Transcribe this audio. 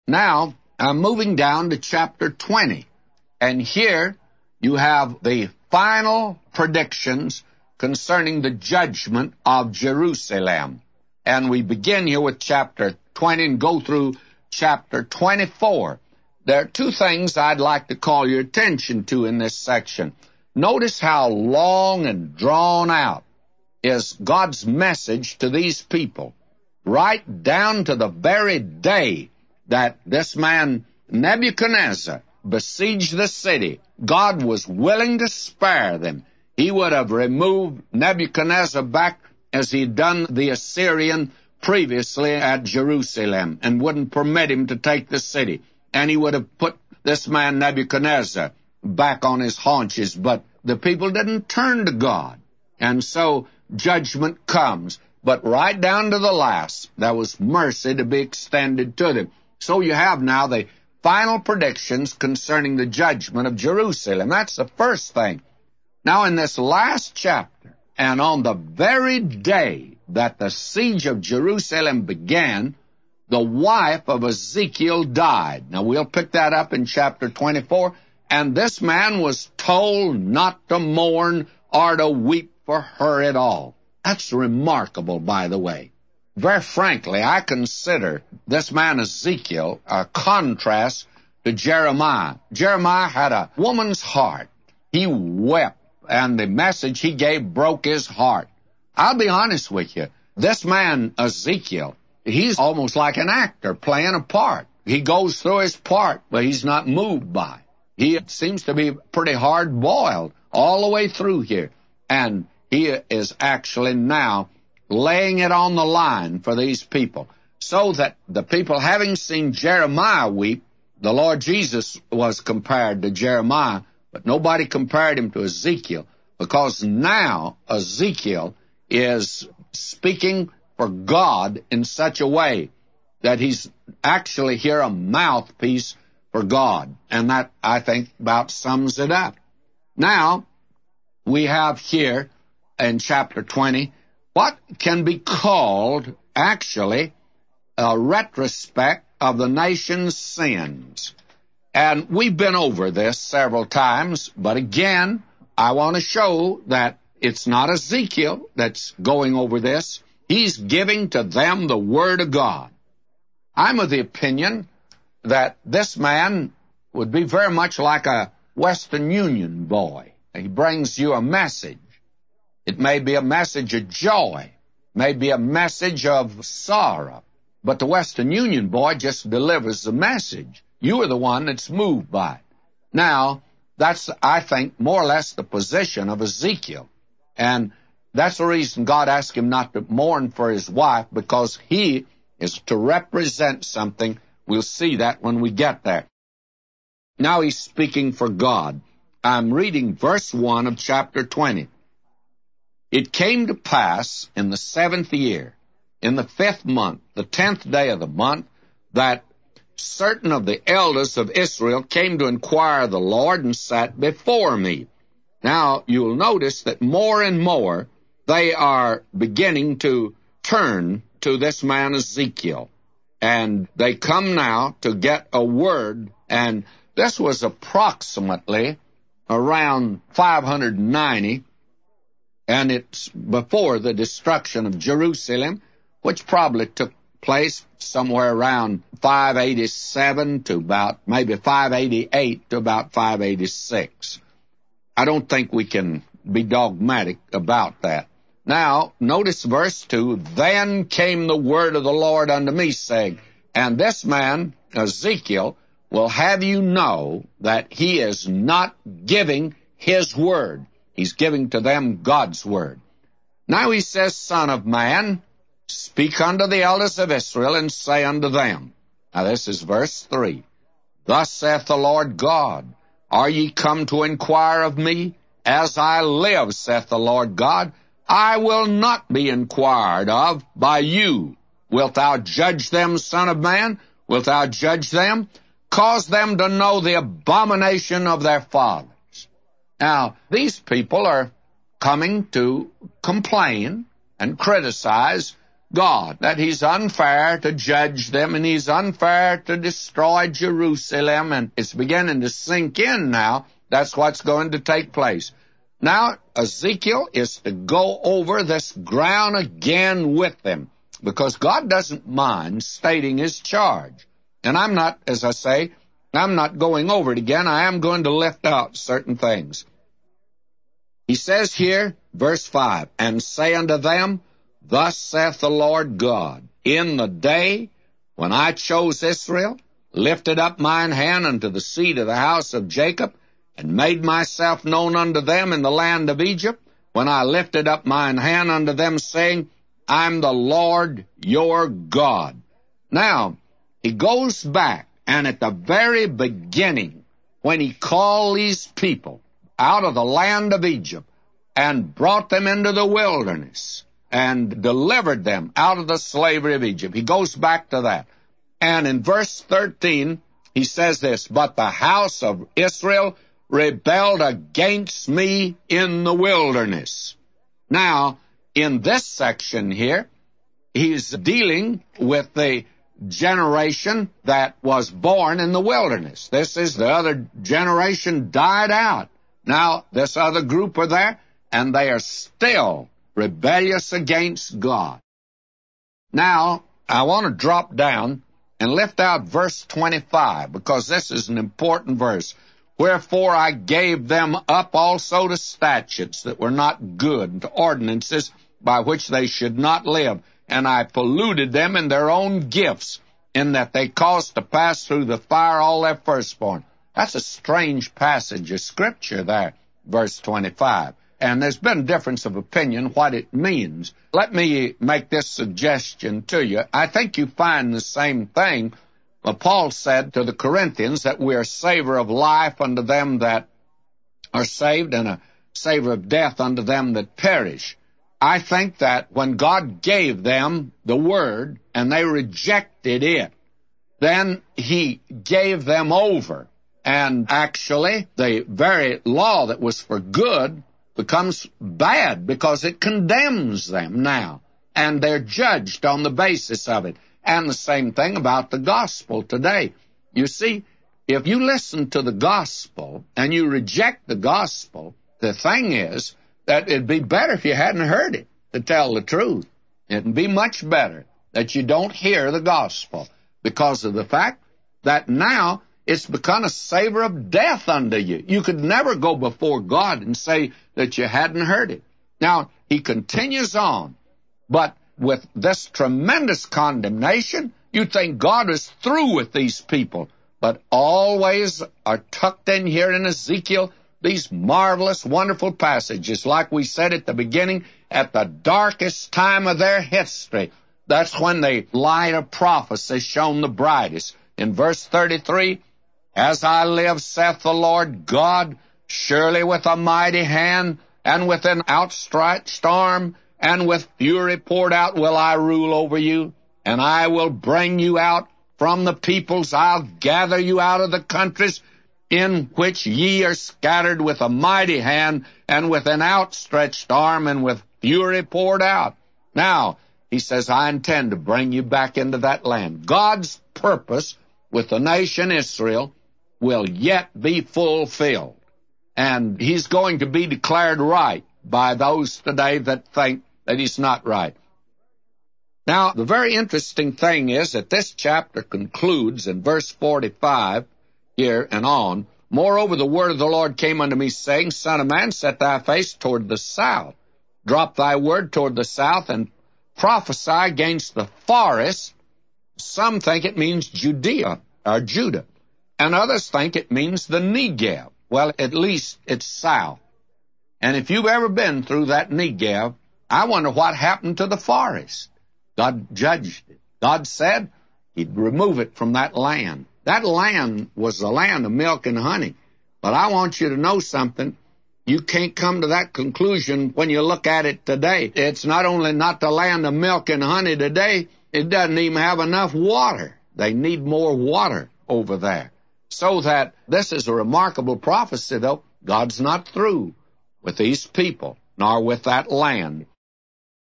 Now, I'm moving down to chapter 20, and here you have the final predictions concerning the judgment of Jerusalem. And we begin here with chapter 20 and go through chapter 24. There are two things I'd like to call your attention to in this section. Notice how long and drawn out is God's message to these people, right down to the very day that this man Nebuchadnezzar besieged the city. God was willing to spare them. He would have removed Nebuchadnezzar back as he'd done the Assyrian previously at Jerusalem and wouldn't permit him to take the city. And he would have put this man Nebuchadnezzar back on his haunches, but the people didn't turn to God. And so judgment comes. But right down to the last, there was mercy to be extended to them. So you have now the final predictions concerning the judgment of Jerusalem. That's the first thing. Now in this last chapter, and on the very day that the siege of Jerusalem began, the wife of Ezekiel died. Now we'll pick that up in chapter 24. And this man was told not to mourn or to weep for her at all. That's remarkable, by the way. Very frankly, I consider this man Ezekiel a contrast to Jeremiah. Jeremiah had a woman's heart. He wept, and the message he gave broke his heart. I'll be honest with you. This man Ezekiel, he's almost like an actor playing a part. He goes through his part, but he's not moved by it. He seems to be pretty hard-boiled all the way through here. And he is actually now laying it on the line for these people, so that the people, having seen Jeremiah weep, the Lord Jesus was compared to Jeremiah, but nobody compared him to Ezekiel, because now Ezekiel is speaking for God in such a way that he's actually here a mouthpiece for God. And that, I think, about sums it up. Now, we have here in chapter 20 what can be called, actually, a retrospect of the nation's sins. And we've been over this several times, but again, I want to show that it's not Ezekiel that's going over this. He's giving to them the Word of God. I'm of the opinion that this man would be very much like a Western Union boy. He brings you a message. It may be a message of joy, may be a message of sorrow, but the Western Union boy just delivers the message. You are the one that's moved by it. Now, that's, I think, more or less the position of Ezekiel. And that's the reason God asked him not to mourn for his wife, because he is to represent something. We'll see that when we get there. Now he's speaking for God. I'm reading verse 1 of chapter 20. It came to pass in the 7th year, in the 5th month, the 10th day of the month, that certain of the elders of Israel came to inquire of the Lord and sat before me. Now, you'll notice that more and more they are beginning to turn to this man Ezekiel. And they come now to get a word, and this was approximately around 590, and it's before the destruction of Jerusalem, which probably took place somewhere around 587 to about maybe 588 to about 586. I don't think we can be dogmatic about that. Now, notice verse 2, Then came the word of the Lord unto me, saying, And this man, Ezekiel, will have you know that he is not giving his word. He's giving to them God's word. Now he says, Son of man, speak unto the elders of Israel, and say unto them. Now this is verse 3. Thus saith the Lord God, Are ye come to inquire of me? As I live, saith the Lord God, I will not be inquired of by you. Wilt thou judge them, Son of man? Wilt thou judge them? Cause them to know the abomination of their fathers. Now, these people are coming to complain and criticize God, that he's unfair to judge them and he's unfair to destroy Jerusalem, and it's beginning to sink in now. That's what's going to take place. Now, Ezekiel is to go over this ground again with them, because God doesn't mind stating his charge. And I'm not, as I say, I'm not going over it again. I am going to lift out certain things. He says here, verse 5, and say unto them, thus saith the Lord God, in the day when I chose Israel, lifted up mine hand unto the seed of the house of Jacob, and made myself known unto them in the land of Egypt, when I lifted up mine hand unto them, saying, I'm the Lord your God. Now, he goes back, and at the very beginning, when he called these people out of the land of Egypt and brought them into the wilderness and delivered them out of the slavery of Egypt, he goes back to that. And in verse 13, he says this, but the house of Israel rebelled against me in the wilderness. Now, in this section here, he's dealing with the generation that was born in the wilderness. This is the other generation died out. Now, this other group are there, and they are still rebellious against God. Now, I want to drop down and lift out verse 25, because this is an important verse. Wherefore I gave them up also to statutes that were not good, to ordinances by which they should not live. And I polluted them in their own gifts, in that they caused to pass through the fire all their firstborn. That's a strange passage of Scripture there, verse 25. And there's been a difference of opinion what it means. Let me make this suggestion to you. I think you find the same thing. Paul said to the Corinthians that we are savor of life unto them that are saved, and a savor of death unto them that perish. I think that when God gave them the Word and they rejected it, then he gave them over. And actually, the very law that was for good becomes bad because it condemns them now. And they're judged on the basis of it. And the same thing about the gospel today. You see, if you listen to the gospel and you reject the gospel, the thing is that it'd be better if you hadn't heard it, to tell the truth. It'd be much better that you don't hear the gospel, because of the fact that now it's become a savor of death unto you. You could never go before God and say that you hadn't heard it. Now, he continues on, but with this tremendous condemnation, you think God is through with these people. But always are tucked in here in Ezekiel these marvelous, wonderful passages, like we said at the beginning, at the darkest time of their history. That's when the light of prophecy shone the brightest. In verse 33, as I live, saith the Lord God, surely with a mighty hand, and with an outstretched arm, and with fury poured out will I rule over you, and I will bring you out from the peoples. I'll gather you out of the countries in which ye are scattered, with a mighty hand, and with an outstretched arm, and with fury poured out. Now, he says, I intend to bring you back into that land. God's purpose with the nation Israel will yet be fulfilled. And he's going to be declared right by those today that think that he's not right. Now, the very interesting thing is that this chapter concludes in verse 45 here and on. Moreover, the word of the Lord came unto me, saying, Son of man, set thy face toward the south. Drop thy word toward the south, and prophesy against the forest. Some think it means Judea, or Judah, and others think it means the Negev. Well, at least it's south. And if you've ever been through that Negev, I wonder what happened to the forest. God judged it. God said he'd remove it from that land. That land was the land of milk and honey. But I want you to know something. You can't come to that conclusion when you look at it today. It's not only not the land of milk and honey today, it doesn't even have enough water. They need more water over there. So that this is a remarkable prophecy, though. God's not through with these people, nor with that land.